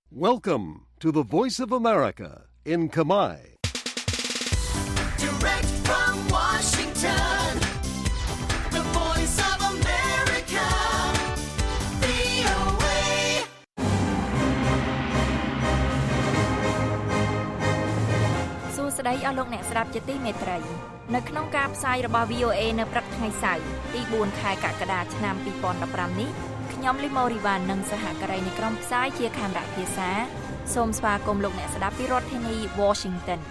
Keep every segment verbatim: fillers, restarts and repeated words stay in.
Welcome to the Voice of America in Khmer. Direct from Washington, the Voice of America, វី អូ เอ សួស្តីអស់លោកអ្នកស្ដាប់ជាទីមេត្រីនៅក្នុងការផ្សាយរបស់ វី អូ เอ នៅព្រឹកថ្ងៃសៅរ៍ទីបួនខែកក្កដាឆ្នាំពីរពាន់ដប់ប្រាំនេះខ្ញុំលីម៉ូរីវ៉ាន់និងសហការីនៃក្រុមផ្សាយជាកាមេរ៉ាភាសាសូមស្វាគមន៍លោកអ្នកស្ដាប់ពីរដ្ឋធានី Washington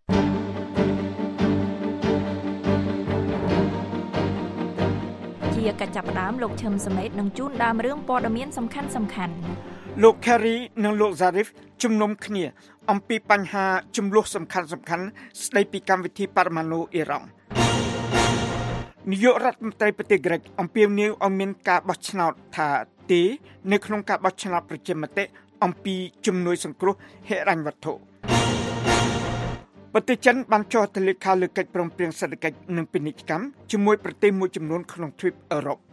ជាកិច្ចចាប់ផ្ដើមលោកឈឹមសមេតនឹងជូនដើមរឿងព័ត៌មានសំខាន់សំខាន់លោក Kerry និងលោក Zarif ជំនុំគ្នាអំពីបញ្ហាចំនួនសំខាន់សំខាន់ស្ដីពីកម្មវិធីបរមាណុអ៊ីរ៉ង់នាយករដ្ឋមន្ត្រីប្រទេសក្រិកអំពាវនាវឲ្យមានការបោះឆ្នោតថាទេនៅក្នុងការបោះឆ្នោតប្រជាមតិអំពីជំនួយសង្គ្រោះហិរញ្ញវត្ថុប្រទេសចិនបានចុះហត្ថលេខាលើកិច្ចព្រមព្រៀងសេដ្ឋកិច្ចនិងពាណិជ្ជកម្មជាមួយប្រទេសមួយចំនួនក្នុងទ្វីបអឺរ៉ុប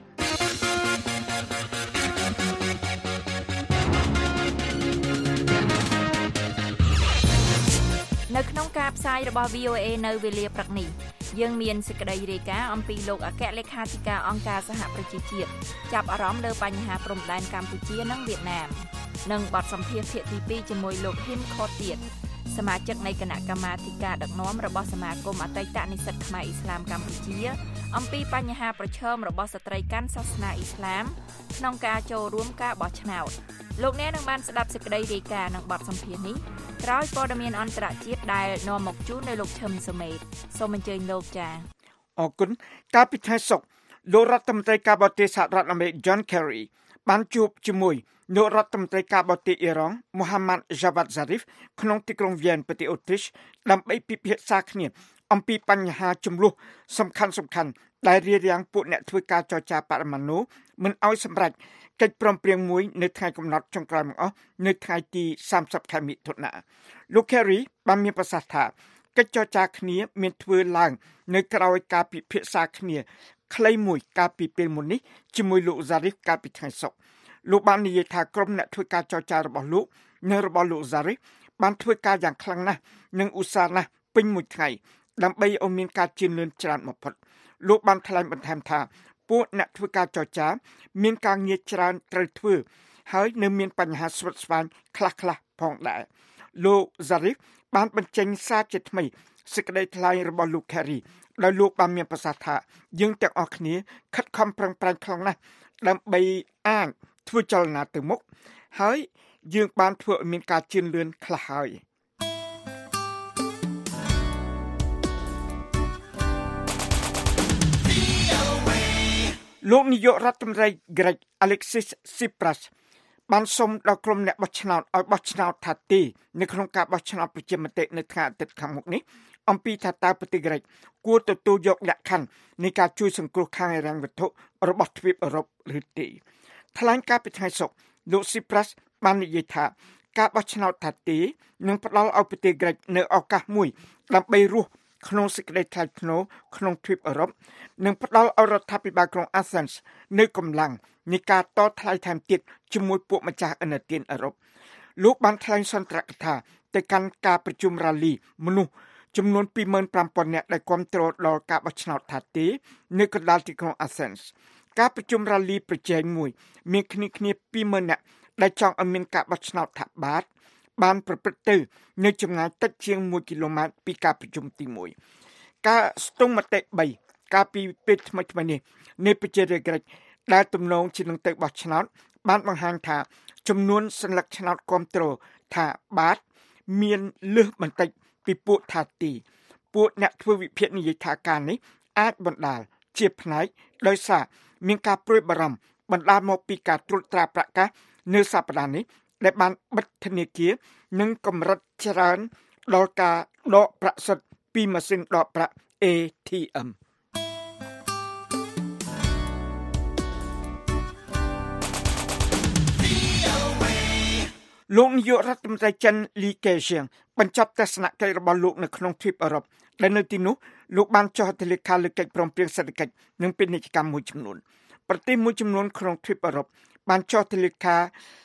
នៅក្នុងការផ្សាយរបស់ វី អូ เอ នៅវេលាព្រឹកនេះយើងមានសេចក្តីរាយការណ៍អំពីលោកអគ្គលេខាធិការអង្គការសហប្រជាជាតិចាប់អារម្មណ៍លើបញ្ហាព្រំដែនកម្ពុជានិងវៀតណាមនិងបទសម្ភាសន៍ភាគទីពីរជាមួយលោកហ៊ីមខតទៀតសមាជិកនៃគណៈកម្មាធិការដឹកនាំរបស់សមាគមអតីតនិស្សិតខ្មែរអ៊ីស្លាមកម្ពុជាអំពីបញ្ហាប្រឈមរបស់ស្ត្រីកាន់សាសនាអ៊ីស្លាមក្នុងការចូលរួមការបោះឆ្នោតលោកអ្នកនឹងបានស្ដាប់សេចក្តីរាយការណ៍និងបទសម្ភាសន៍នេះក្រោយព័ត៌មានអន្តរជាតិដែលនាំមកជូននៅលោកឈឹមសមេតសូមអញ្ជើញលោកចា៎អរគុណកាលពីថ្ងៃសុក្រលោករដ្ឋមន្ត្រីការបរទេសសហរដ្ឋអាមេរិក John Kerry បានជួបជាមួយលោករដ្ឋមន្ត្រីការបរទេសអ៊ីរ៉ង់ Mohammad Javad Zarif ក្នុងទីក្រុង Vienna ប្រទេសអូទ្រីសដើម្បីពិភាក្សាគ្នាអំពីបញ្ហាចំនួនសំខាន់សំខាន់ដែលរារាំងពួកអ្នកធ្វើការចរចាបរិមាណូមិនឲ្យសម្រេចកិច្ចព្រមព្រៀងមួយនៅថ្ងៃកំណត់ចុងក្រោយមកអស់នៅថ្ងៃទីសាមសិបខែមិថុនាលោក Kerry បានមានប្រសាសន៍ថាកិច្ចចរចាគ្នាមានធ្វើឡើងនៅក្រៅការពិភាក្សាគ្នាខ្លីមួយកាលពីពេលមុននេះជាមួយលោក Zarif កាលពីថ្ងៃសុក្រលោកបាននិយាយថាក្រុមអ្នកធ្វើការចរចារបស់លោកនិងរបស់លោក Zarif បានធ្វើការយ៉ាងខ្លាំងណាស់និងឧស្សាហ៍ណាស់ពេញមួយថ្ងៃដើម្បីឲ្យមានការជឿនលឿនច្រើនបំផុតលោកបានថ្លែងបន្ថែមថាពួកអ្នកធ្វើការចរចាមានការងារច្រើនត្រូវធ្វើហើយនៅមានបញ្ហាស្វិតស្វាញខ្លះៗផងដែរលោក Zarif បានបញ្ចេញសារជាថ្មីសេចក្តីថ្លែងរបស់លោក Kerry ដោយលោកបានមានប្រសាសន៍ថាយើងទាំងអស់គ្នាខិតខំប្រឹងប្រែងខ្លាំងណាស់ដើម្បីអាចធ្វើចលនាទៅមុខហើយយើងបានធ្វើឲ្យមានការជឿនលឿនខ្លះហើយលោកនាយករដ្ឋមន្ត្រីក្រិក Alexis Tsipras បានសុំដល់ក្រុមអ្នកបោះឆ្នោតឲ្យបោះឆ្នោតថាទេនៅក្នុងការបោះឆ្នោតប្រជាមតិនៅថ្ងៃអាទិត្យខាងមុខនេះអំពីថាតើប្រទេសក្រិកគួរទទួលយកលក្ខខណ្ឌនៃការជួយសង្គ្រោះខាងហិរញ្ញវត្ថុរបស់ទ្វីបអឺរ៉ុបឬទេថ្លែងការពីថ្ងៃសុក្រលោក Tsipras បាននិយាយថាការបោះឆ្នោតថាទេនឹងផ្ដល់ឲ្យប្រទេសក្រិកនៅឱកាសមួយដើម្បីរស់ក្នុងសេចក្តីថ្លៃថ្នូរក្នុងទ្វីបអឺរ៉ុបនិងផ្ដល់ឲ្យរដ្ឋាភិបាលក្រុង Athens នៅកម្លាំងនៃការតថ្លៃថែមទៀតជាមួយពួកម្ចាស់ឥណទានអឺរ៉ុបលោកបានថ្លែងសន្ទរកថាទៅកាន់ការប្រជុំរ៉ាលីមនុស្សចំនួន ពីរម៉ឺនប្រាំពាន់ នាក់ដែលគាំទ្រដល់ការបោះឆ្នោតថាទេនៅកណ្ដាលទីក្រុង Athens ការប្រជុំរ៉ាលីប្រជែងមួយមានគ្នាគ្នា ពីរម៉ឺន នាក់ដែលចង់ឲ្យមានការបោះឆ្នោតថាបាទបានប្រព្រឹត្តទៅនៅចម្ងាយតិចជាងមួយគីឡូម៉ែត្រពីការប្រជុំទីមួយការស្ទង់មតិបីកាលពីពេលថ្មីថ្មីនេះនៃប្រជារាស្ត្រក្រិកដែលទំនងជានឹងទៅបោះឆ្នោតបានបង្ហាញថាចំនួនសញ្ញាឆ្នោតគាំទ្រថាបាទមានលើសបន្តិចពីពួកថាទីពួកអ្នកធ្វើវិភាគនិយាយថាការនេះអាចបណ្ដាលជាផ្នែកដោយសារមានការព្រួយបារម្ភបណ្ដាលមកពីការត្រួតត្រាប្រកាសនៅសប្តាហ៍នេះដែលបានបិទធនាគារនិងកម្រិតច្រើនដល់ការដកប្រាក់សុទ្ធពីម៉ាស៊ីនដកប្រាក់ เอ ที เอ็ม លោកនាយករដ្ឋមន្ត្រីចិនលីកេឈៀងបញ្ចប់ទស្សនកិច្ចរបស់លោកនៅក្នុងទ្វីបអឺរ៉ុបដែលនៅទីនោះលោកបានចុះហត្ថលេខាលើកិច្ចព្រមព្រៀងសេដ្ឋកិច្ចនិងពាណិជ្ជកម្មមួយចំនួនប្រទេសមួយចំនួនក្នុងទ្វីបអឺរ៉ុបបានចុះហត្ថលេខា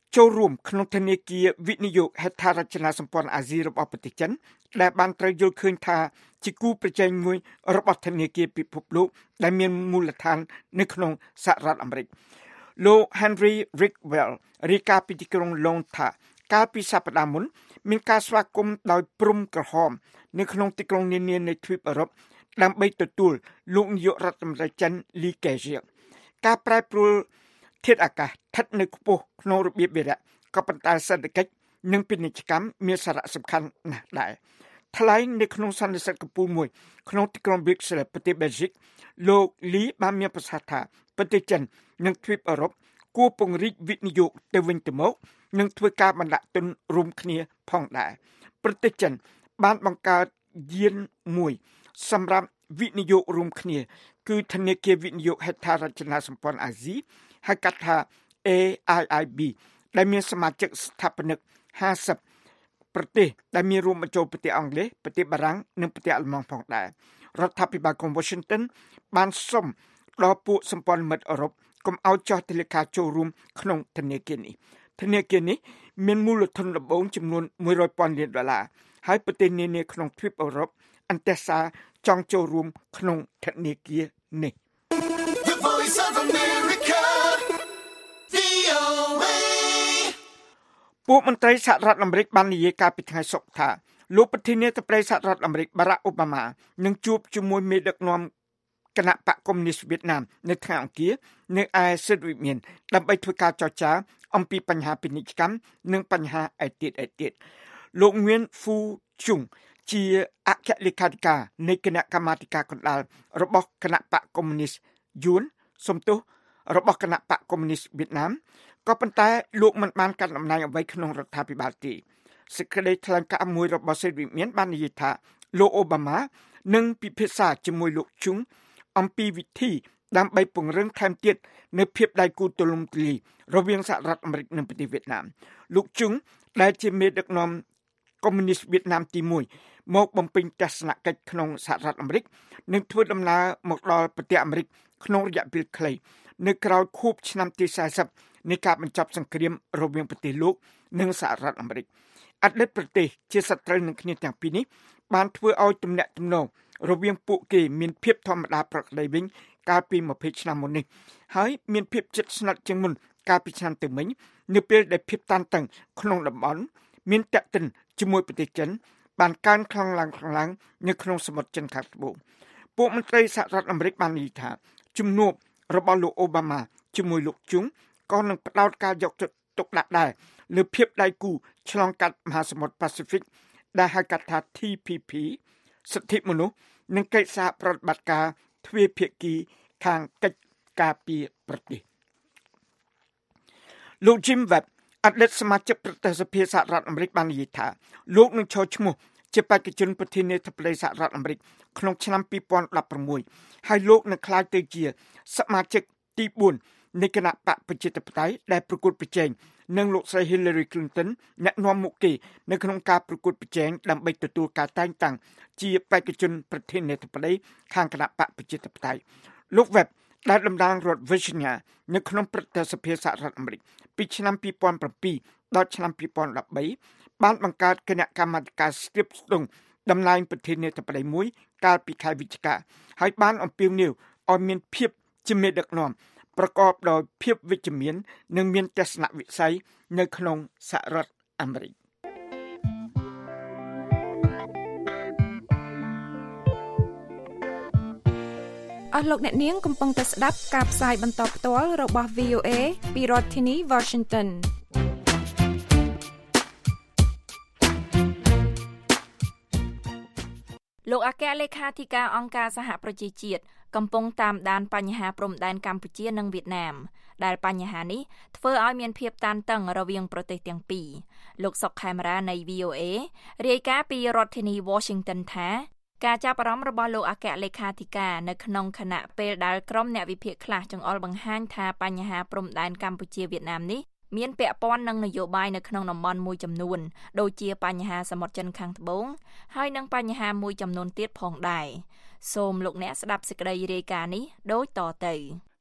ចូលរួមក្នុងធនាគារវិនិយោគហេដ្ឋារចនាសម្ព័ន្ធអាស៊ីរបស់ប្រទេសចិនដែលបានត្រូវយល់ឃើញថាជាគូប្រជែងមួយរបស់ធនាគារពិភពលោកដែលមានមូលដ្ឋាននៅក្នុងសហរដ្ឋអាមេរិកលោក Henry Rickwell រាយការណ៍ពីទីក្រុង London ថាកាលពីសប្តាហ៍មុនមានការស្វាគមន៍ដោយព្រំក្រហមនៅក្នុងទីក្រុងនានានៃទ្វីបអឺរ៉ុបដើម្បីទទួលលោកនាយករដ្ឋមន្ត្រីចិន Li Keqiang ការប្រែប្រួលធាតុអាកាសស្ថិតនៅខ្ពស់ក្នុងរបៀបវារៈក៏ប៉ុន្តែសេដ្ឋកិច្ចនិងពាណិជ្ជកម្មមានសារៈសំខាន់ណាស់ដែរថ្លែងនៅក្នុងសន្និសីទកំពូលមួយក្នុងទីក្រុង Brussels ប្រទេស Belgium លោក Li បានមានប្រសាសន៍ថាប្រទេសចិននិងទ្វីបអឺរ៉ុបគួរពង្រីកវិនិយោគទៅវិញទៅមកនិងធ្វើការបណ្ដាក់ទុនរួមគ្នាផងដែរប្រទេសចិនបានបង្កើតយានមួយសម្រាប់វិនិយោគរួមគ្នាគឺធនាគារវិនិយោគហេដ្ឋារចនាសម្ព័ន្ធអាស៊ីហៅកាត់ថា A I I B ដែលមានសមាជិកស្ថាបនិកห้าสิบប្រទេសដែលមានរួមបញ្ចូលប្រទេសអង់គ្លេសប្រទេសបារាំងនិងប្រទេសអាល្លឺម៉ង់ផងដែររដ្ឋាភិបាលក្រុង Washington បានសុំដល់ពួកសម្ព័ន្ធមិត្តអឺរ៉ុបកុំឲ្យចោះទិលាការចូលរួមក្នុងធនាគារនេះធនាគារនេះមានមូលធនដំបូងចំនួនមួយរយពាន់លានដុល្លារហើយប្រទេសនានាក្នុងទ្វីបអឺរ៉ុបអន្តរសាចង់ចូលរួមក្នុងធនាគារនេះ The Voice of America វី អូ เอពួកមន្ត្រីសហរដ្ឋអាមេរិកបាននិយាយកាលពីថ្ងៃសុក្រថាលោកប្រធានាធិបតីសហរដ្ឋអាមេរិកបារ៉ាក់អូបាម៉ានឹងជួបជាមួយមេដឹកនាំគណៈបកកុម្មុយនីសវៀតណាមនៅថ្ងៃអង្គារនៅឯសិទ្ធិវិមានដើម្បីធ្វើការចរចាអំពីបញ្ហាពាណិជ្ជកម្មនិងបញ្ហាឯទៀតឯទៀតលោកងឿនហ្វូជុងជាអគ្គលេខាធិការនៃគណៈកម្មាធិការកណ្ដាលរបស់គណៈបកកុម្មុយនីសយួនសំទោសរបស់គណៈបកកុម្មុយនីសវៀតណាមក៏ប៉ុន្តែលោកមិនបានកាន់តំណែងអ្វីក្នុងរដ្ឋាភិបាលទេសេចក្តីថ្លែងការណ៍មួយរបស់សិទ្ធិវិមានបាននិយាយថាលោកអូបាម៉ានឹងពិភាក្សាជាមួយលោកជុងអំពីវិធីដើម្បីពង្រឹងថែមទៀតនៅភាពដៃគូទូលំទូលាយរវាងសហរដ្ឋអាមេរិកនិងប្រទេសវៀតណាមលោកជុងដែលជាមេដឹកនាំកុម្មុយនីសវៀតណាមទីមួយមកបំពេញទស្សនកិច្ចក្នុងសហរដ្ឋអាមេរិកនឹងធ្វើដំណើរមកដល់ប្រទេសអាមេរិកក្នុងរយៈពេលខ្លីនៅក្រៅខួបឆ្នាំទីสี่สิบនៃការបញ្ចប់សង្គ្រាមរវាងប្រទេសលោកនិងសហរដ្ឋអាមេរិកអតីតប្រទេសជាសត្រូវនឹងគ្នាទាំងពីរនេះបានធ្វើឲ្យទំនាក់ទំនងរវាងពួកគេមានភាពធម្មតាប្រក្រតីវិញកាលពីยี่สิบឆ្នាំមុននេះហើយមានភាពជិតស្និទ្ធជាងមុនកាលពីឆ្នាំទៅមិញនៅពេលដែលភាពតានតឹងក្នុងតំបន់មានតេតិនជាមួយប្រទេសចិនបានកើនខ្លាំងឡើងខ្លាំងឡើងនៅក្នុងសមុទ្រចិនខាងត្បូងពួកមន្ត្រីសហរដ្ឋអាមេរិកបាននិយាយថាជំនួបរបស់លោកអូបាម៉ាជាមួយលោកជុងក៏នឹងផ្ដោតការយកចិត្តទុកដាក់ដែរលើភាពដៃគូឆ្លងកាត់មហាសមុទ្រប៉ាស៊ីហ្វិកដែលហៅកាត់ថា T P P សិទ្ធិមនុស្សនិងកិច្ចសហប្រតិបត្តិការទ្វេភាគីខាងកិច្ចការពារប្រទេសលោក Jim Webb អតីតសមាជិកប្រតិសភាសហរដ្ឋអាមេរិកបាននិយាយថាលោកនឹងចូលឈ្មោះជាបេក្ខជនប្រធានាធិបតីសហរដ្ឋអាមេរិកក្នុងឆ្នាំยี่สิบสิบหกហើយលោកនឹងក្លាយទៅជាសមាជិកទីbốnនៃគណៈបកប្រជាធិបតេយ្យដែលប្រកួតប្រជែងនឹងលោកស្រី Hillary Clinton អ្នកនាំមុខគេនៅក្នុងការប្រកួតប្រជែងដើម្បីទទួលការតែងតាំងជាបេក្ខជនប្រធានាធិបតីខាងគណៈបកប្រជាធិបតេយ្យលោក Webb ដែលតំណាងរដ្ឋ Virginia នៅក្នុងព្រឹទ្ធសភាសហរដ្ឋអាមេរិកពីឆ្នាំยี่สิบเจ็ดដល់ឆ្នាំยี่สิบสิบสามបានបង្កើតគណៈកម្មាធិការស្ទាបស្ទង់តំណែងប្រធានាធិបតីមួយកាលពីខែវិច្ឆិកាហើយបានអំពាវនាវឲ្យមានភាពជាមេដឹកនាំប្រកបដោយភាពវិជ្ជមាននិងមានទស្សនវិស័យនៅក្នុងសហរដ្ឋអាមេរិកអស់លោកអ្នកនាងកំពុងតែស្ដាប់ការផ្សាយបន្តផ្ទាល់របស់ វី អូ เอ ពីរដ្ឋធានី Washingtonលោកអគ្គលេខាធិការអង្គការសហប្រជាជាតិកំពុងតាមដានបញ្ហាព្រំដែនកម្ពុជានិងវៀតណាមដែលបញ្ហានេះធ្វើឲ្យមានភាពតានតឹងរវាងប្រទេសទាំងពីរលោកសុកខេមរានៃ វី អូ เอ រាយការណ៍ពីរដ្ឋធានី Washington ថាការចាប់អារម្មណ៍របស់លោកអគ្គលេខាធិការនៅក្នុងគណៈពេលដែលក្រុមអ្នកវិភាគខ្លះចង្អុលបង្ហាញថាបញ្ហាព្រំដែនកម្ពុជាវៀតណាមនេះមានពាក់ព័ន្ធនឹងនយោបាយនៅក្នុងតំបន់មួយចំនួនដូចជាបញ្ហាសមុទ្រចិនខាងត្បូងហើយនិងបញ្ហាមួយចំនួនទៀតផងដែរសូមលោកអ្នកស្ដាប់សេចក្តីរាយការណ៍នេះដូចតទៅ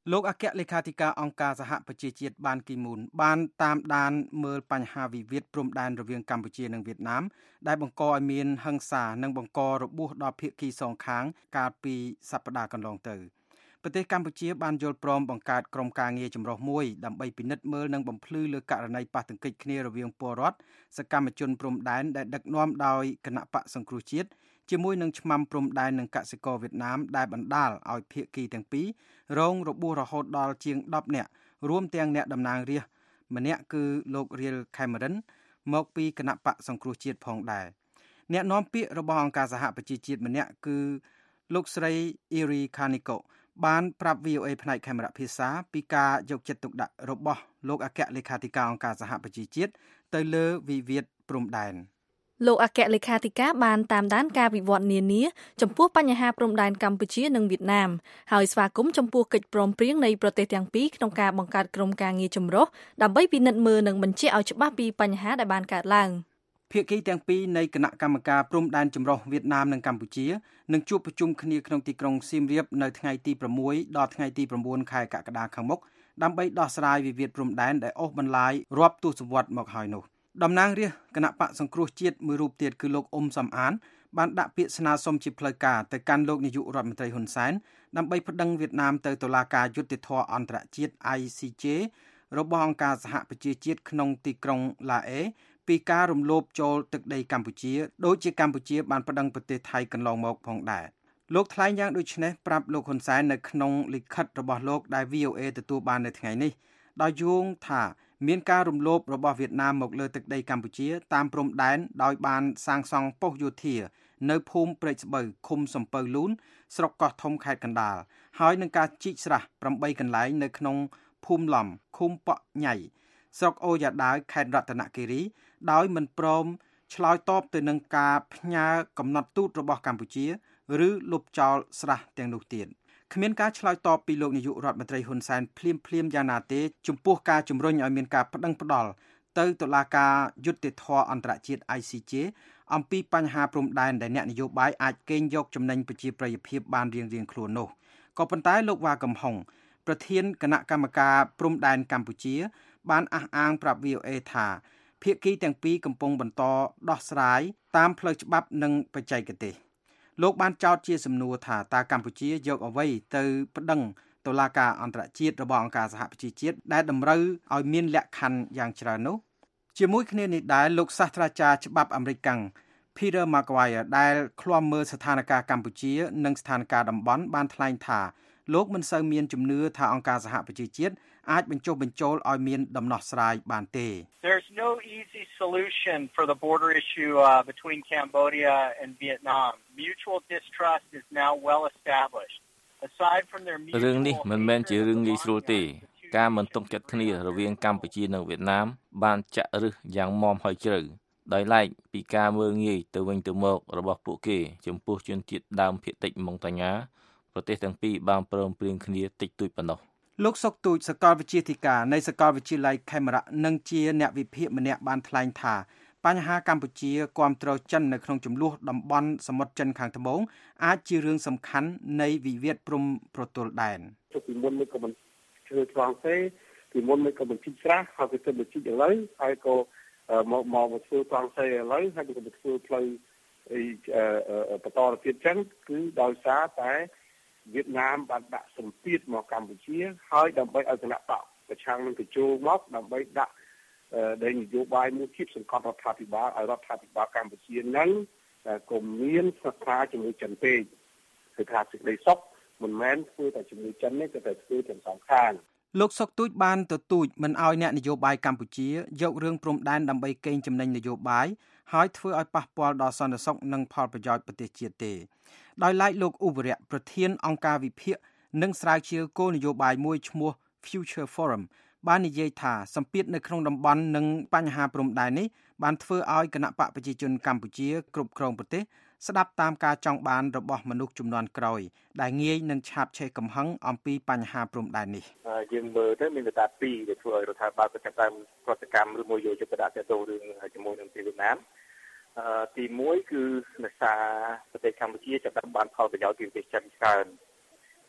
លោកអគ្គលេខាធិការអង្គការសហប្រជាជាតិបានគីមូនបានតាមដានមើលបញ្ហាវិវាទព្រំដែនរវាងកម្ពុជានិងវៀតណាមដែលបង្កឲ្យមានហិង្សានិងបង្ករបួសដល់ភាគីសងខាងកាលពីសប្តាហ៍កន្លងទៅប្រទេសកម្ពុជាបានយល់ព្រមបង្កើតក្រុមការងារចម្រុះមួយដើម្បីពិនិត្យមើលនិងបំភ្លឺលើករណីប៉ះទង្គិចគ្នារវាងពលរដ្ឋសកម្មជនព្រំដែនដែលដឹកនាំដោយគណៈបកសង្គ្រោះជាតិជាមួយនឹងឆ្មាំព្រំដែននិងកសិករវៀតណាមដែលបណ្ដាលឲ្យភាគីទាំងពីររងរបួសរហូតដល់ជាងដប់នាក់រួមទាំងអ្នកតំណាងរាស្ត្រម្នាក់គឺលោករៀលខេមរិនមកពីគណៈបកសង្គ្រោះជាតិផងដែរអ្នកនាំពាក្យរបស់អង្គការសហប្រជាជាតិម្នាក់គឺលោកស្រីអ៊ីរីខានីកូបានប្រាប់ វី អូ អេ ផ្នែកខេមរៈភាសាពីការយកចិត្តទុកដាក់របស់លោកអគ្គលេខាធិការអង្គការសហប្រជាជាតិទៅលើវិវាទព្រំដែនលោកអគ្គលេខាធិការបានតាមដានការវិវត្តនានាចំពោះបញ្ហាព្រំដែនកម្ពុជានិងវៀតណាមហើយស្វាគមន៍ចំពោះកិច្ចព្រមព្រៀងនៃប្រទេសទាំងពីរក្នុងការបង្កើតក្រុមការងារចម្រុះដើម្បីពិនិត្យមើលនិងបញ្ជាក់ឲ្យច្បាស់ពីបញ្ហាដែលបានកើតឡើងភាគីទាំងពីរនៃគណៈកម្មការព្រំដែនចម្រុះវៀតណាមនិងកម្ពុជានឹងជួបប្រជុំគ្នាក្នុងទីក្រុងសៀមរាបនៅថ្ងៃទី6ដល់ថ្ងៃទី9ខែកក្កដាខាងមុខដើម្បីដោះស្រាយវិវាទព្រំដែនដែលអូសបន្លាយរាប់ទសវត្សរ៍មកហើយនោះតំណាងរាស្ត្រគណៈបកសង្គ្រោះជាតិមួយរូបទៀតគឺលោកអ៊ុំសំអានបានដាក់ពាក្យស្នើសុំជាផ្លូវការទៅកាន់លោកនាយករដ្ឋមន្ត្រីហ៊ុនសែនដើម្បីប្តឹងវៀតណាមទៅតុលាការយុត្តិធម៌អន្តរជាតិ I C J របស់អង្គការសហប្រជាជាតិក្នុងទីក្រុងឡាអេពីការរំលោភចូលទឹកដីកម្ពុជាដូចជាកម្ពុជាបានប្តឹងប្រទេសថៃកន្លងមកផងដែរលោកថ្លែងយ៉ាងដូចនេះប្រាប់លោកហ៊ុនសែននៅក្នុងលិខិតរបស់លោកដែល វី អូ អេ ទទួលបាននៅថ្ងៃនេះដោយយោងថាមានការរំលោភរបស់វៀតណាមមកលើទឹកដីកម្ពុជាតាមព្រំដែនដោយបានសាងសង់ប៉ុស្តិ៍យោធានៅភូមិព្រែកស្បូវឃុំសំពៅលូនស្រុកកោះធំខេត្តកណ្ដាលហើយនឹងការជីកស្រះប្រាំកន្លែងនៅក្នុងភូមិឡំឃុំប៉ក់ញ៉ៃស្រុកអូយ៉ាដាវខេត្តរតនគិរីដោយមិនព្រមឆ្លើយតបទៅនឹងការផ្ញើកំណត់ទូតរបស់កម្ពុជាឬលុបចោលស្រះទាំងនោះទៀតគ្មានការឆ្លើយតបពីលោកនាយករដ្ឋមន្ត្រីហ៊ុនសែនភ្លាមភ្លាមយ៉ាងណាទេចំពោះការជំរុញឲ្យមានការប្តឹងផ្តល់ទៅតុលាការយុត្តិធម៌អន្តរជាតិ I C J អំពីបញ្ហាព្រំដែនដែលអ្នកនយោបាយអាចកេងយកចំណេញប្រជាប្រិយភាពបានរៀងៗខ្លួននោះក៏ប៉ុន្តែលោកវ៉ាកំហុងប្រធានគណៈកម្មការព្រំដែនកម្ពុជាបានអះអាងប្រាប់ វី អូ អេ ថាភាគីទាំងពីរកំពុងបន្តដោះស្រាយតាមផ្លូវច្បាប់និងបច្ចេកទេសលោកបានចោទជាសំណួរថាតើកម្ពុជាយកអ្វីទៅប្តឹងតុលាការអន្តរជាតិរបស់អង្គការសហប្រជាជាតិដែលតម្រូវឲ្យមានលក្ខខណ្ឌយ៉ាងច្រើននោះជាមួយគ្នានេះដែរលោកសាស្ត្រាចារ្យច្បាប់អាមេរិក Peter McGuire ដែលឃ្លាំមើលស្ថានភាពកម្ពុជានិងស្ថានភាពតំបន់បានថ្លែងថាលោកមិនសូវមានជំនឿថាអង្គការសហប្រជាជាតិអាចបញ្ចុះបញ្ចូលឲ្យមានដំណោះស្រាយបានទេ There's no easy solution for the border issue uh, between Cambodia and Vietnam. Mutual distrust is now well established. Aside from their mutual រឿងនេះមិនមែនជារឿងងាយស្រួលទេការមិនទុកចិត្តគ្នារវាងកម្ពុជានិងវៀតណាមបានចាក់ឫសយ៉ាងមាំហើយជ្រៅដោយឡែកពីការមើលងាយទៅវិញទៅមករបស់ពួកគេចំពោះជនជាតិដើមភាគតិចម៉ុងតាញ៉ាប្រទេសទាំងពីរបានព្រមព្រៀងគ្នាតិចតួចប៉ុណ្ណោះលោកសុកទូចសាកលវិទ្យាធិការនៃសាកលវិទ្យាល័យខេមរៈនិងជាអ្នកវិភាគម្នាក់បានថ្លែងថាបញ្ហាកម្ពុជាគាំទ្រចិននៅក្នុងចំនួនតំបន់សមុទ្រចិនខាងត្បូងអាចជារឿងសំខាន់នៃវិវាទព្រំប្រទល់ដែនពីមុនមិនក៏មិនជឿឆ្លងទេពីមុនមិនក៏មិនជីកស្រះហើយទៅទៅជីកឥឡូវហើយក៏មកមកធ្វើត្រង់ផ្សេងឥឡូវហើយក៏ទៅធ្វើផ្លូវបន្តទៀតចឹងគឺដោយសារតែវៀតណាមបានដាក់សម្ពាធមកកម្ពុជាហើយដើម្បីឲ្យគណៈបកប្រឆាំងនឹងទៅចូលមកដើម្បីដាក់ដែលនយោបាយមួយទៀតសង្កត់រដ្ឋាភិបាលឲ្យរដ្ឋាភិបាលកម្ពុជានឹងកុំមានស្ថិរជាមួយចិនពេកគឺថាសេចក្តីសុខមិនមែនធ្វើតែជាមួយចិនទេតែធ្វើទាំងសងខាងលោកសុកទូចបានទទូចមិនឲ្យអ្នកនយោបាយកម្ពុជាយករឿងព្រំដែនដើម្បីកេងចំណេញនយោបាយហើយធ្វើឲ្យប៉ះពាល់ដល់សន្តិសុខនិងផលប្រយោជន៍ប្រទេសជាតិទេដោយឡែកលោកឧបរៈប្រធានអង្គការវិភាគនិងស្រាវជ្រាវគោលនយោបាយមួយឈ្មោះ Future Forum បាននិយាយថាសម្ពាធនៅក្នុងតំបន់និងបញ្ហាព្រំដែននេះបានធ្វើឲ្យគណៈបកប្រជាជនកម្ពុជាគ្រប់គ្រងប្រទេសស្ដាប់តាមការចង់បានរបស់មនុស្សជំនាន់ក្រោយដែលងាយនឹងឆាបឆេះកំហឹងអំពីបញ្ហាព្រំដែននេះយើងមើលទៅមានកត្តាពីរដែលធ្វើឲ្យរដ្ឋាភិបាលប្រតិកម្មប្រតិកម្មឬមួយយកចិត្តទុកដាក់ទៅរឿងជាមួយនឹងវៀតណាមទីមួយគឺដោយសារប្រទេសកម្ពុជាចាប់បានផលប្រយោជន៍ពីប្រទេសចិនច្រើន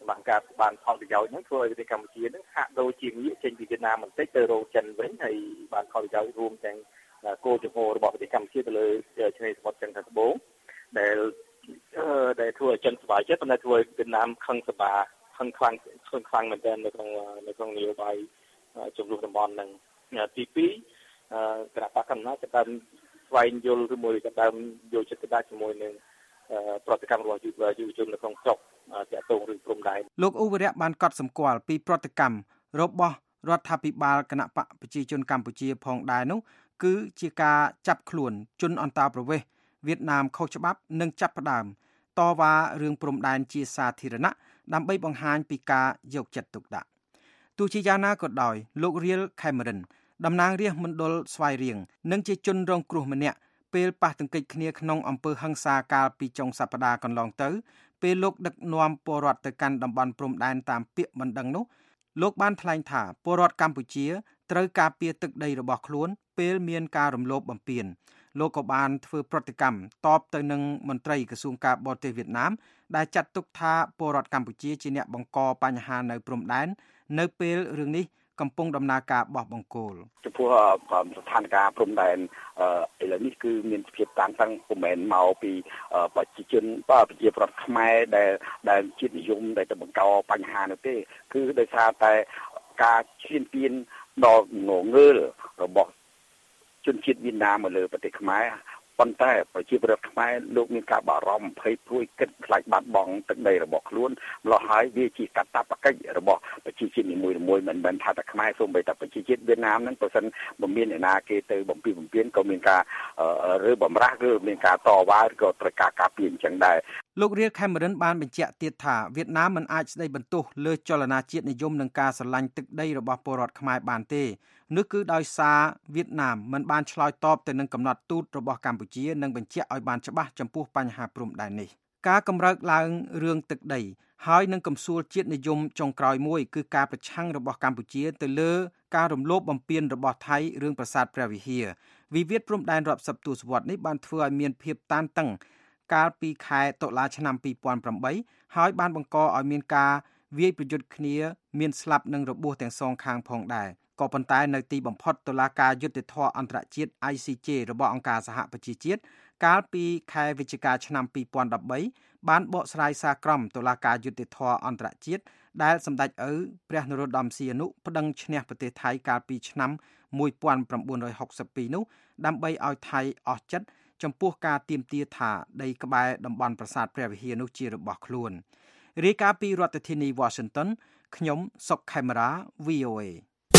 សម្រាប់ការបានផលប្រយោជន៍ហ្នឹងធ្វើឲ្យប្រទេសកម្ពុជាហ្នឹងហាក់ដូចជាងាកចេញពីវៀតណាមបន្តិចទៅរកចិនវិញហើយបានផលប្រយោជន៍រួមទាំងគោលចំហរបស់ប្រទេសកម្ពុជាទៅលើឆ្នេរសមុទ្រចិនខាងត្បូងដែលដែលធ្វើឲ្យចិនសប្បាយចិត្តប៉ុន្តែធ្វើឲ្យវៀតណាមខឹងសម្បាខឹងខ្លាំងខឹងខ្លាំងមែនទែននៅក្នុងនៅក្នុងនយោបាយចំនួនតំបន់ហ្នឹងទីពីរគណៈបកកណ្ដាលចាប់បានស្វែងយល់ឬមួយចាប់បានយកចិត្តទុកដាក់ជាមួយនឹងប្រតិកម្មរបស់យុវជននៅក្នុងស្រុកតាក់ទងរឿងព្រំដែនលោកអ៊ូវរៈបានកត់សម្គាល់ពីប្រតិកម្មរបស់រដ្ឋាភិបាលគណៈបកប្រជាជនកម្ពុជាផងដែរនោះគឺជាការចាប់ខ្លួនជនអន្តោប្រវេសន៍វៀតណាមខុសច្បាប់និងចាប់ផ្ដើមតវ៉ារឿងព្រំដែនជាសាធារណៈដើម្បីបង្ហាញពីការយកចិត្តទុកដាក់ទោះជាយ៉ាងណាក៏ដោយលោក Real Cameron តំណាងរាស្ត្រមណ្ឌលស្វាយរៀងនិងជាជនរងគ្រោះម្នាក់ពេលប៉ះទង្គិចគ្នាក្នុងអំពើហិង្សាកាលពីចុងសប្តាហ៍កន្លងទៅពេលលោកដឹកនាំពលរដ្ឋទៅកាន់តំបន់ព្រំដែនតាមពាក្យបណ្ដឹងនោះលោកបានថ្លែងថាពលរដ្ឋកម្ពុជាត្រូវការពារទឹកដីរបស់ខ្លួនពេលមានការរំលោភបំពានលោកក៏បានធ្វើប្រតិកម្មតបទៅនឹងមន្ត្រីក្រសួងការបរទេសវៀតណាមដែលចាត់ទុកថាពលរដ្ឋកម្ពុជាជាអ្នកបង្កបញ្ហានៅព្រំដែននៅពេលរឿងនេះកំពុងដំណើរការបោះបង្គោលចំពោះស្ថានភាពព្រំដែនឥឡូវនេះគឺមានភាពតានតឹងពុំមែនមកពីប្រជាជនប្រជាប្រដ្ឋខ្មែរដែលដែលជាតិនិយមដែលទៅបង្កបញ្ហានោះទេគឺដោយសារតែការឈានពានដល់ងងើលរបស់ជនជាតិវៀតណាមមកលើប្រទេសខ្មែរប៉ុន្តែប្រជាពលរដ្ឋខ្មែរលោកមានការបារម្ភភ័យព្រួយគិតខ្លាចបាត់បង់ទឹកដីរបស់ខ្លួនម្ល៉េះហើយវាជាកាតព្វកិច្ចរបស់ប្រជាជាតិនីមួយៗមិនមែនថាតែខ្មែរសូម្បីតែប្រជាជាតិវៀតណាមហ្នឹងបើសិនមិនមានអ្នកណាគេទៅបំពីបំពេញក៏មានការឬបំរាស់ឬមានការតវ៉ាក៏ត្រូវការការពារអញ្ចឹងដែរលោក Real Cameron បានបញ្ជាក់ទៀតថាវៀតណាមមិនអាចស្ដីបន្ទោសលើចលនាជាតិនិយមនិងការស្រឡាញ់ទឹកដីរបស់ពលរដ្ឋខ្មែរបានទេនោះគឺដោយសារវៀតណាមមិនបានឆ្លើយតបទៅនឹងកំណត់ទូតរបស់កម្ពុជានិងបញ្ជាក់ឲ្យបានច្បាស់ចំពោះបញ្ហាព្រំដែននេះការកម្រើកឡើងរឿងទឹកដីហើយនឹងកំសួលជាតិនិយមចុងក្រោយមួយគឺការប្រឆាំងរបស់កម្ពុជាទៅលើការរំលោភបំពានរបស់ថៃរឿងប្រាសាទព្រះវិហារវិវាទព្រំដែនរាប់សិបទសវត្សរ៍នេះបានធ្វើឲ្យមានភាពតានតឹងកាលពីខែតុលាឆ្នាំពីរពាន់ប្រាំបីហើយបានបង្កឲ្យមានការវាយប្រយុទ្ធគ្នាមានស្លាប់និងរបួសទាំងសងខាងផងដែរក៏ប៉ុន្តែនៅទីបំផុតតុលាការយុត្តិធម៌អន្តរជាតិ I C J របស់អង្គការសហប្រជាជាតិកាលពីខែវិច្ឆិកាឆ្នាំពីរពាន់ដប់បីបានបកស្រាយសារក្រមតុលាការយុត្តិធម៌អន្តរជាតិដែលសម្ដេចឪព្រះនរោត្តមសីហនុប្តឹងឈ្នះប្រទេសថៃកាលពីឆ្នាំមួយពាន់ប្រាំបួនរយហុកសិបពីរនោះដើម្បីឲ្យថៃអស់ចិត្តចំពោះការទាមទារថាដីក្បែរតំបន់ប្រាសាទព្រះវិហារនោះជារបស់ខ្លួនរាយការណ៍ពីរដ្ឋធានី Washington ខ្ញុំសុកខេមរា V O A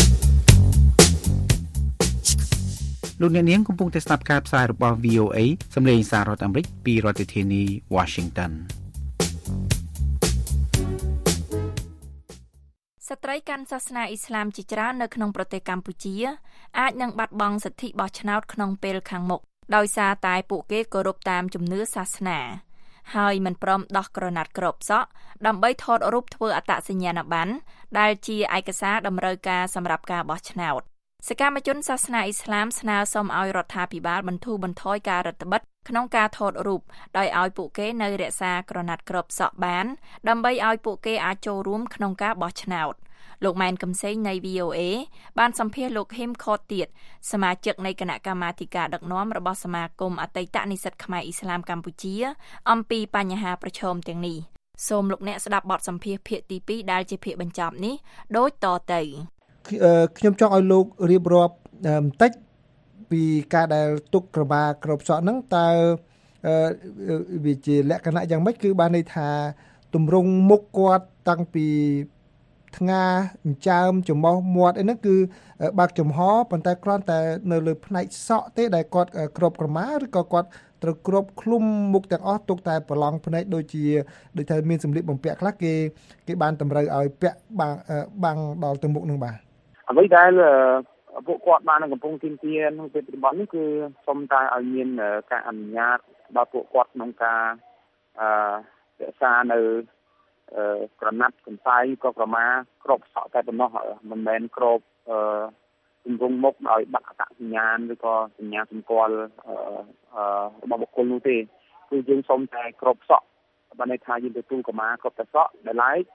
លោកអ្នកនាងកំពុងតែស្ដាប់ការផ្សាយរបស់ V O A សម្លេងសាររដ្ឋអាមេរិកពីរដ្ឋធានី Washington ស្ត្រីកាន់សាសនាអ៊ីស្លាមជាច្រើននៅក្នុងប្រទេសកម្ពុជាអាចនឹងបាត់បង់សិទ្ធិបោះឆ្នោតក្នុងពេលខាងមុខដោយសារតែពួកគេគោរពតាមជំនឿសាសនាហើយមិនព្រមដោះក្រណាត់គ្របសក់ដើម្បីថតរូបធ្វើអត្តសញ្ញាណប័ណ្ណដែលជាឯកសារតម្រូវការសម្រាប់ការបោះឆ្នោតសកម្មជនសាសនាអ៊ីស្លាមស្នើសុំឲ្យរដ្ឋាភិបាលបន្ធូរបន្ថយការរឹតបន្តឹងក្នុងការថតរូបដោយឲ្យពួកគេនៅរក្សាក្រណាត់គ្របសក់បានដើម្បីឲ្យពួកគេអាចចូលរួមក្នុងការបោះឆ្នោតលោកម៉ែនកំសែងនៃ V O A បានសម្ភាសន៍លោកហ៊ីមខតទៀតសមាជិកនៃគណៈកម្មាធិការដឹកនាំរបស់សមាគមអតីតនិស្សិតខ្មែរអ៊ីស្លាមកម្ពុជាអំពីបញ្ហាប្រឈមទាំងនេះសូមលោកអ្នកស្ដាប់បទសម្ភាសន៍ភាគទីពីរដែលជាភាគបញ្ចប់នេះដូចតទៅខ្ញុំចង់ឲ្យលោករៀបរាប់បន្តិចពីការដែលទុកក្រមាគ្របសក់ហ្នឹងតើវាជាលក្ខណៈយ៉ាងម៉េចគឺបានន័យថាទម្រង់មុខគាត់តាំងពីថ្ងាអញ្ចើមច្រមុះមាត់អីហ្នឹងគឺបើកចំហប៉ុន្តែគ្រាន់តែនៅលើផ្នែកសក់ទេដែលគាត់គ្របក្រមាឬក៏គាត់ត្រូវគ្របឃ្លុំមុខទាំងអស់ទុកតែប្រឡងភ្នែកដូចជាដូចថាមានសម្លៀកបំពាក់ខ្លះគេគេបានតម្រូវឲ្យពាក់បាំងបាំងដល់ទៅមុខនឹងបាទអ្វីដែលពួកគាត់បានកំពុងទាមទារក្នុងពេលបច្ចុប្បន្ននេះគឺសូមតែឲ្យមានការអនុញ្ញាតដល់ពួកគាត់ក្នុងការអឺរក្សានៅក្រណាត់កន្សែងក៏ក្រមាគ្របសក់តែប៉ុណ្ណោះមិនមែនគ្របអឺទម្រង់មុខដោយបាក់អត្តសញ្ញាណឬក៏សញ្ញាសម្គាល់អឺរបស់បុគ្គលនោះទេគឺយើងសូមតែគ្របសក់បានន័យថាយើងទទួលក្រមាគ្របតែសក់ដែលឡែក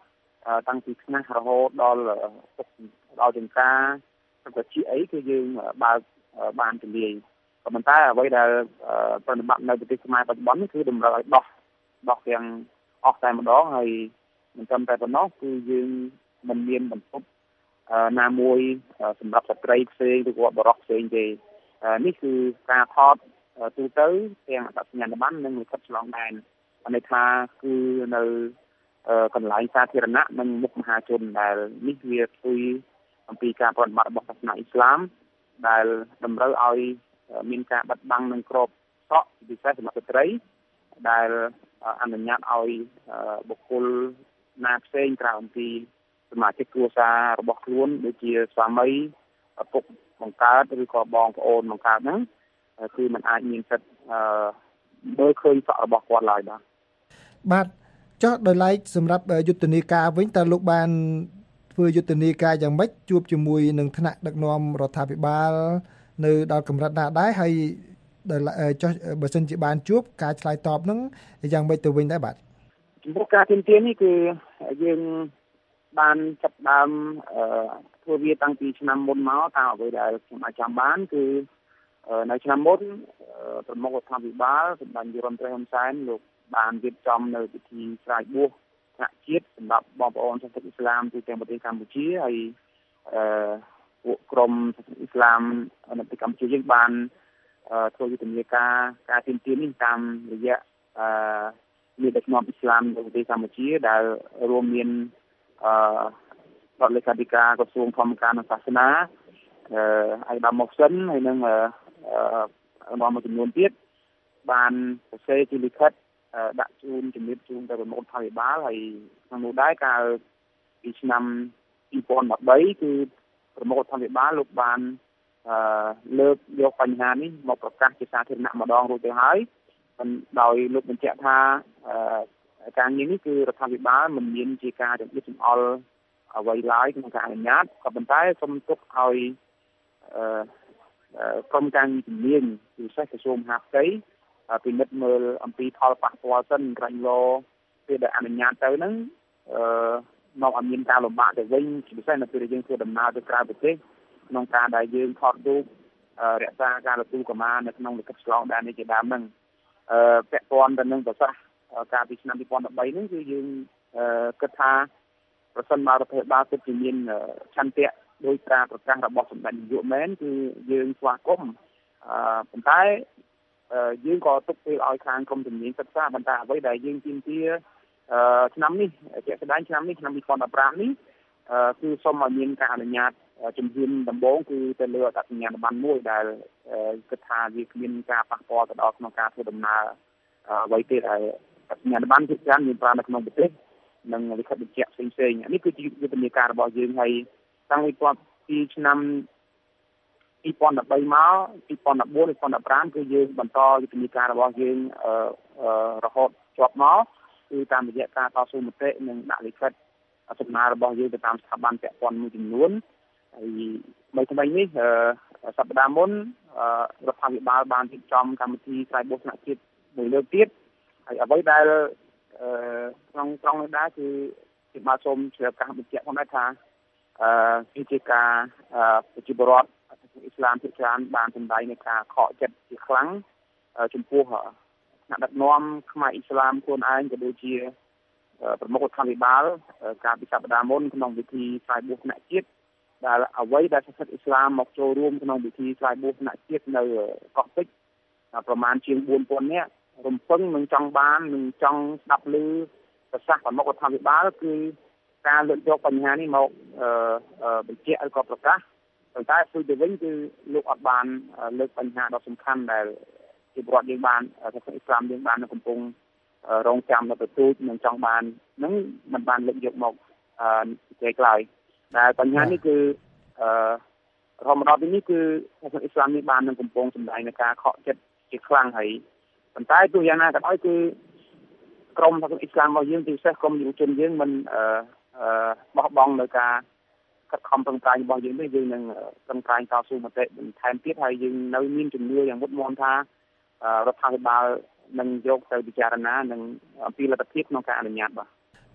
តាំងពីថ្នាក់រហូតដល់ដល់ចង្ការទៅជាអីគឺយើងបើកបានទលាយក៏ប៉ុន្តែអ្វីដែលប្រតិបត្តិនៅប្រទេសខ្មែរបច្ចុប្បន្នគឺតម្រូវឲ្យដោះដោះទាំងអស់តែម្ដងហើយមិនត្រឹមតែប៉ុណ្ណោះគឺយើងមិនមានបន្ទប់ណាមួយសម្រាប់ស្ត្រីផ្សេងឬក៏បរិសុទ្ធផ្សេងទេនេះគឺការថតទូទៅទាំងអត្តសញ្ញាណប័ណ្ណនិងលិខិតឆ្លងដែនន័យថាគឺនៅកន្លែងសាធារណៈនិងមុខមហាជនដែលនេះវាជួយអំពីការប្រតិបត្តិរបស់សាសនាអ៊ីស្លាមដែលតម្រូវឲ្យមានការបាត់បង់នឹងក្របសក់ពិសេសសម្រាប់ស្ត្រីដែលអនុញ្ញាតឲ្យបុគ្គលណាផ្សេងក្រៅអំពីសមាជិកគ្រួសាររបស់ខ្លួនដូចជាស្វាមីឪពុកបង្កើតឬក៏បងប្អូនបង្កើតហ្នឹងគឺมันអាចមានសិទ្ធិមើលឃើញសក់របស់គាត់ឡើយបាទបាទចុះដោយឡែកសម្រាប់យុទ្ធនាការវិញតើលោកបានធ្វើយុទ្ធនាការយ៉ាងម៉េចជួបជាមួយនឹងថ្នាក់ដឹកនាំរដ្ឋាភិបាលនៅដល់កម្រិតណាដែរហើយចុះបើសិនជាបានជួបការឆ្លើយតបហ្នឹងយ៉ាងម៉េចទៅវិញដែរបាទចំពោះការទាមទារនេះគឺយើងបានចាប់ដើមធ្វើវាតាំងពីឆ្នាំមុនមកតាមអ្វីដែលខ្ញុំអាចចាំបានគឺនៅឆ្នាំមុនប្រមុខរដ្ឋាភិបាលសម្ដេចរដ្ឋមន្ត្រីហ៊ុនសែនលោកបានរៀបចំនៅពិធីស្រែកបួសថ្នាក់ជាតិសម្រាប់បងប្អូនសាសនិកអ៊ីស្លាមទូទាំងប្រទេសកម្ពុជាហើយអឺពួកក្រុមសាសនិកអ៊ីស្លាមនៅប្រទេសកម្ពុជាយើងបានធ្វើយុទ្ធនាការការទាមទារនេះតាមរយៈអឺមានដឹកនាំអ៊ីស្លាមនៅប្រទេសកម្ពុជាដែលរួមមានអឺរដ្ឋលេខាធិការក្រសួងធម្មការនិងសាសនាអឺអៃដាមម៉ុកសិនហើយនឹងអឺអឺមួយចំនួនទៀតបានសរសេរជាលិខិតដាក់ជូនជំរាបជូនទៅប្រមុខរដ្ឋាភិបាលហើយក្នុងនោះដែរកាលពីឆ្នាំពីរពាន់ដប់បីគឺប្រមុខរដ្ឋាភិបាលលោកបានអឺលើកយកបញ្ហានេះមកប្រកាសជាសាធារណៈម្ដងរួចទៅហើយដោយលោកបញ្ជាក់ថាអឺការងារនេះគឺរដ្ឋាភិបាលមិនមានជាការចង្អៀតចង្អល់អ្វីឡើយក្នុងការអនុញ្ញាតក៏ប៉ុន្តែសូមទុកឲ្យអឺក្រុមការងារជំនាញពិសេសក្រសួងមហាផ្ទៃពិនិត្យមើលអំពីផលប៉ះពាល់សិនរញឡោពេលដែលអនុញ្ញាតទៅហ្នឹងអឺមកឲ្យមានការលំបាកទៅវិញពិសេសនៅពេលដែលយើងធ្វើដំណើរទៅក្រៅប្រទេសក្នុងការដែលយើងថតរូបរក្សាការទទួលកម្មានៅក្នុងលិខិតឆ្លងដែននេះជាដើមហ្នឹងអឺពាក់ព័ន្ធទៅនឹងប្រសាសន៍កាលពីឆ្នាំពីរពាន់ដប់បីហ្នឹងគឺយើងគិតថាប្រសិនបើរដ្ឋាភិបាលគិតជាមានឆន្ទៈដោយការប្រកាសរបស់សម្ដេចនាយកមែនគឺយើងស្វាគមន៍អឺប៉ុន្តែយើងក៏ទុកពេលឲ្យខាងក្រុមជំនាញសិក្សាប៉ុន្តែអ្វីដែលយើងទាមទារឆ្នាំនេះជាក់ស្ដែងឆ្នាំនេះឆ្នាំពីរពាន់ដប់ប្រាំនេះគឺសូមឲ្យមានការអនុញ្ញាតជំហានដំបូងគឺទៅលើអត្តសញ្ញាណប័ណ្ណមួយដែលគិតថាវាគ្មានការប៉ះពាល់ទៅដល់ក្នុងការធ្វើដំណើរអ្វីទេដែលអត្តសញ្ញាណប័ណ្ណគឺច្រើនមានប្រើនៅក្នុងប្រទេសនិងលិខិតបញ្ជាក់ផ្សេងផ្សេងនេះគឺជាយុទ្ធនាការរបស់យើងហើយតាំងពីឆ្នាំពីរពាន់ដប់បីមកពីរពាន់ដប់បួន ពីរពាន់ដប់ប្រាំគឺយើងបន្តយុទ្ធនាការរបស់យើងរហូតជាប់មកគឺតាមរយៈការតស៊ូមតិនិងដាក់លិខិតសំណើរបស់យើងទៅតាមស្ថាប័នពាក់ព័ន្ធមួយចំនួនហើយបីថ្មីនេះសប្តាហ៍មុនរដ្ឋាភិបាលបានរៀបចំកម្មវិធីស្រែកបួសថ្នាក់ជាតិមួយលើកទៀតហើយអ្វីដែលក្នុងត្រង់នេះដែរគឺជាបាទសូមជ្រាបការបញ្ជាក់ផងដែរថាអឺគឺជាការប្រជាពលរដ្ឋអ៊ីស្លាមភាគច្រើនបានសម្ដែងនៃការខកចិត្តជាខ្លាំងចំពោះថ្នាក់ដឹកនាំខ្មែរអ៊ីស្លាមខ្លួនឯងក៏ដូចជាប្រមុខរដ្ឋាភិបាលកាលពីសប្តាហ៍មុនក្នុងពិធីស្រែកបួសថ្នាក់ជាតិដែលអ្វីដែលសាសនិកអ៊ីស្លាមមកចូលរួមក្នុងពិធីស្រែកបួសថ្នាក់ជាតិនៅកោះពេជ្រប្រមាណជាងបួនពាន់នាក់រំពឹងនឹងចង់បាននឹងចង់ស្ដាប់ឮប្រសាសន៍ប្រមុខរដ្ឋាភិបាលគឺការលើកយកបញ្ហានេះមកបញ្ជាក់ឬក៏ប្រកាសប៉ុន្តែផ្ទុយទៅវិញគឺលោកអត់បានលើកបញ្ហាដ៏សំខាន់ដែលជាប្រវត្តិយើងបានសាសនាអ៊ីស្លាមយើងបាននៅកំពុងរងចាំនៅទូចនឹងចង់បាននឹងមិនបានលើកយកមកនិយាយឡើយដែលបញ្ហានេះគឺអឺរហូតមកដល់ពេលនេះគឺសាសនាអ៊ីស្លាមនេះបាននឹងកំពុងសម្ដែងនៃការខកចិត្តជាខ្លាំងហើយប៉ុន្តែទោះយ៉ាងណាក៏ដោយគឺក្រមសាសនាអ៊ីស្លាមរបស់យើងពិសេសក្រមយុវជនយើងមិនអឺបោះបង់នៅការខិតខំប្រឹងប្រែងរបស់យើងនេះយើងនឹងប្រឹងប្រែងតស៊ូមតិបន្ថែមទៀតហើយយើងនៅមានជំនឿយ៉ាងមុតមមថារដ្ឋាភិបាលនឹងយកទៅពិចារណានិងអំពីលទ្ធភាពក្នុងការអនុញ្ញាតបាទ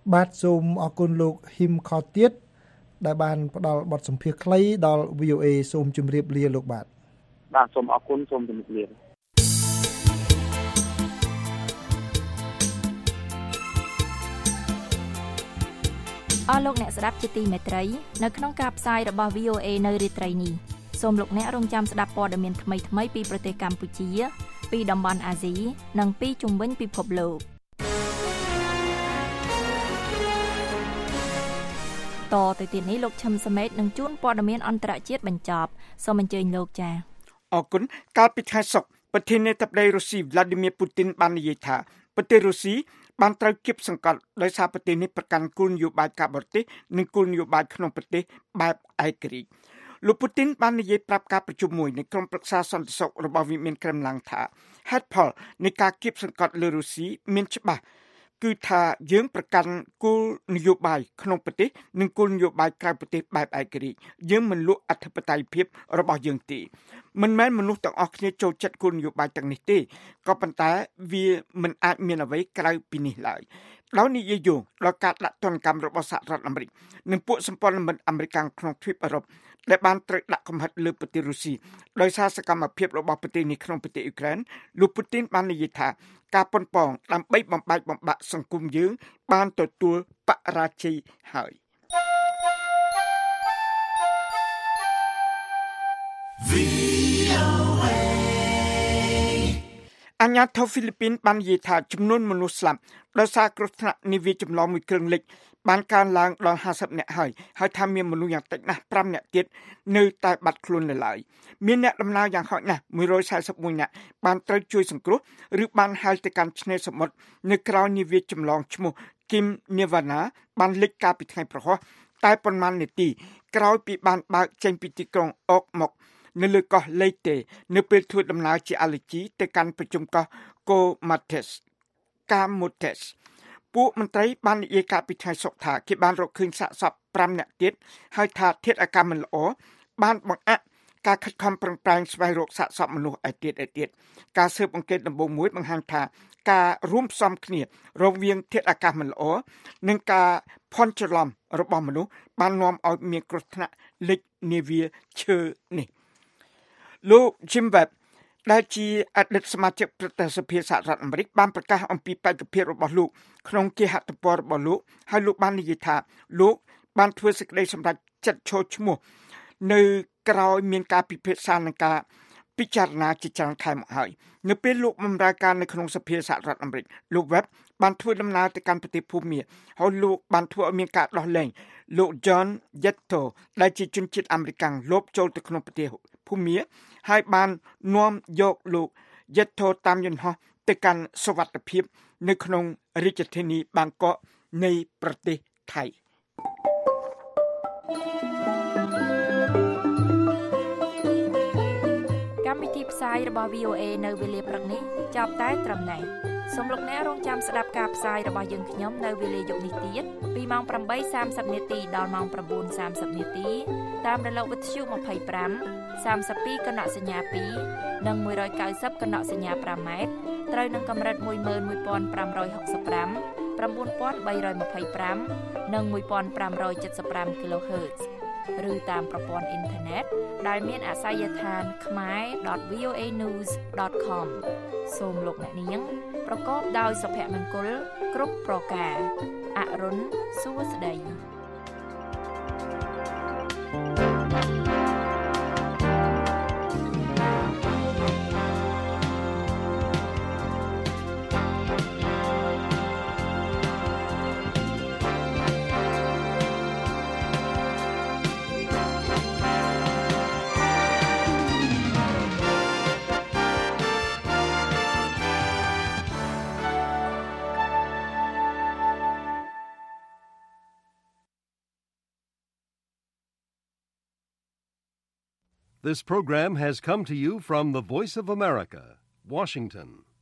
បាទសូមអរគុណលោកហ៊ីមខទៀតដែលបានផ្ដល់បទសម្ភាសន៍ខ្លីដល់ វី អូ เอ សូមជម្រាបលាលោកបាទបាទសូមអរគុណសូមជម្រាបលាអស់លោកអ្នកស្ដាប់ជាទីមេត្រីនៅក្នុងការផ្សាយរបស់ វី អូ เอ នៅរាត្រីនេះសូមលោកអ្នករងចាំស្ដាប់ព័ត៌មានថ្មីៗពីប្រទេសកម្ពុជាពីតំបន់អាស៊ីនិងពីជុំវិញពិភពលោកតទៅទៀតនេះលោកឈឹមសមេតនឹងជួនព័ត៌មានអន្តរជាតិបញ្ចប់សូមអញ្ជើញលោកចា៎អរគុណកាលពីថ្ងៃសុក្រប្រធានាធិបតីរុស្ស៊ី Vladimir Putin បាននិយាយថាប្រទេសរុស្ស៊ីបានត្រូវគៀបសង្កត់ដោយសារប្រទេសនេះប្រកាន់គោលនយោបាយការបរទេសនិងគោលនយោបាយក្នុងប្រទេសបែបឯករាជ្យលោកពូទីនបាននិយាយប្រាប់ការប្រជុំមួយនៃក្រុមប្រឹក្សាសន្តិសុខរបស់វិមានក្រែមឡាំងថាហេតុផលនៃការគៀបសង្កត់លើរុស្ស៊ីមានច្បាស់គឺថាយើងប្រកាន់គោលនយោបាយក្នុងប្រទេសនិងគោលនយោបាយក្រៅប្រទេសបែបឯករាជ្យយើងមិនលក់អធិបតេយ្យភាពរបស់យើងទេមិនមែនមនុស្សទាំងអស់គ្នាចូលចិត្តគោលនយោបាយទាំងនេះទេក៏ប៉ុន្តែវាមិនអាចមានអ្វីក្រៅពីនេះឡើយដោយនិយាយយោងដល់ការដាក់ទណ្ឌកម្មរបស់សហរដ្ឋអាមេរិកនិងពួកសម្ព័ន្ធមិត្តអាមេរិកក្នុងទ្វីបអឺរ៉ុបដែលបានត្រូវដាក់កំហិតលើប្រទេសរុស្ស៊ីដោយសារសកម្មភាពរបស់ប្រទេសនេះក្នុងប្រទេសអ៊ុក្រែនលោកពូទីនបាននិយាយថាការប៉ុនប៉ងដើម្បីបំបែកបំបាក់សង្គមយើងបានទទួលបរាជ័យហើយអាញាធិបតេយ្យហ្វីលីពីនបាននិយាយថាចំនួនមនុស្សស្លាប់ដោយសារគ្រោះថ្នាក់នាវាចម្លងមួយគ្រឿងលិចបានកើនឡើងដល់ห้าสิบនាក់ហើយហើយថាមានមនុស្សយ៉ាងតិចណាស់fiveនាក់ទៀតនៅតែបាត់ខ្លួននៅឡើយមានអ្នកដំណើរយ៉ាងហោចណាស់one hundred forty-oneនាក់បានត្រូវជួយសង្គ្រោះឬបានហែលទៅកាន់ឆ្នេរសមុទ្រនៅក្រៅនាវាចម្លងឈ្មោះ Kim Nirvana បានលិចកាលពីថ្ងៃប្រហោះតែប៉ុន្មាននាទីក្រោយពីបានបើកចេញពីទីក្រុងអុកមកនៅលើកោះលេតេនៅពេលធ្វើដំណើរជាអាឡឺជីទៅកាន់ប្រជុំកោះ Komates Kamotes ពួកមន្ត្រីបាននិយាយការពីថ្ងៃសុក្រថាគេបានរកឃើញសាកសពfiveនាក់ទៀតហើយថាធាតុអាកាសមិនល្អបានបង្អាក់ការខិតខំប្រឹងប្រែងស្វែងរកសាកសពមនុស្សឯទៀតឯទៀតការស៊ើបអង្កេតដំបូងមួយបង្ហាញថាការរួមផ្សំគ្នារវាងធាតុអាកាសមិនល្អនិងការភ័ន្តច្រឡំរបស់មនុស្សបាននាំឲ្យមានគ្រោះថ្នាក់លិចនាវាឈើនេះលោក Jim Webb ដែលជាអតីតសមាជិកប្រតិសភាសហរដ្ឋអាមេរិកបានប្រកាសអំពីបេក្ខភាពរបស់លោកក្នុងគេហទំព័ររបស់លោកហើយលោកបាននិយាយថាលោកបានធ្វើសេចក្តីសម្រេចចិត្តចូលឈ្មោះនៅក្រោយមានការពិភាក្សានឹងការពិចារណាជាច្រើនខែមកហើយនៅពេលលោកបម្រើការនៅក្នុងសភាសហរដ្ឋអាមេរិកលោក Webb បានធ្វើដំណើរទៅកាន់ប្រទេសភូមាហើយលោកបានធ្វើឲ្យមានការដោះលែងលោក John Yetto ដែលជាជនជាតិអាមេរិកលបចូលទៅក្នុងប្រទេសភូមាហើយបាននាំយកលោក Yetto តាមយន្តហោះទៅកាន់សុវត្ថិភាពនៅក្នុងរាជធានីបាងកកនៃប្រទេសថៃកម្មវិធីផ្សាយរបស់ វី អូ เอ នៅវេលាព្រឹកនេះចប់តែត្រឹមនេះសូមលោកអ្នករងចាំស្ដាប់ការផ្សាយរបស់យើងខ្ញុំនៅវេលាយប់នេះទៀតពីម៉ោងeight thirtyនាទីដល់ម៉ោងnine thirtyនាទីតាមរលកវិទ្យុtwenty-five, thirty-twoគណសញ្ញាtwoនិងone ninetyគណសញ្ញាfiveម៉ែត្រត្រូវនឹងកម្រិតone one five six five, nine three two fiveនិងfifteen seventy-fiveគីឡូហឺតซ์ឬតាមប្រព័ន្ធអ៊ីនធឺណិតដែលមានអាសយដ្ឋាន khmer dot v o a news dot com សូមលោកអ្នកនាងប្រកបដោយសុភមង្គលគ្រប់ប្រការអរុនសួស្តី This program has come to you from the Voice of America, Washington.